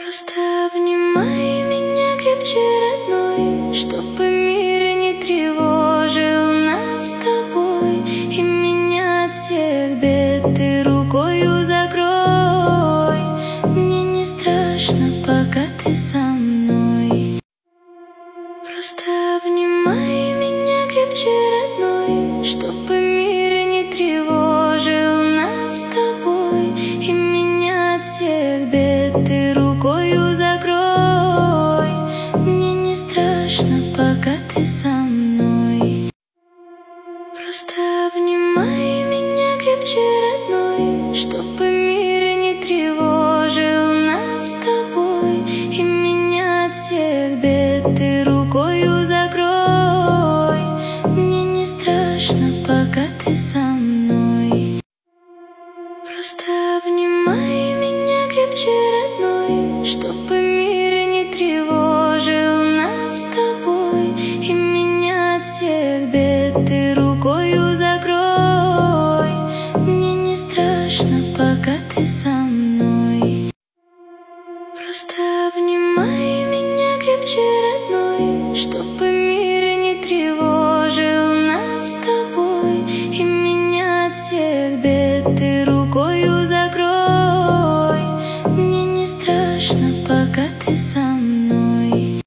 Просто обнимай меня крепче, родной, чтобы мир не тревожил нас с тобой. И меня от всех бед ты рукою закрой. Мне не страшно, пока ты со мной. Просто обнимай меня крепче, родной, чтобы мир не тревожил нас с тобой. И меня от всех бед ты рукою закрой. Мне не страшно, пока ты со мной. Просто обнимай меня крепче, родной, чтобы мир не тревожил нас с тобой. И меня от всех бед ты рукою закрой. Мне не страшно, пока ты со мной. Просто обнимай меня крепче, родной, чтобы мир не тревожил нас с тобой. И меня от всех бед ты рукою закрой. Мне не страшно, пока ты со мной. Просто обнимай меня крепче, родной, чтобы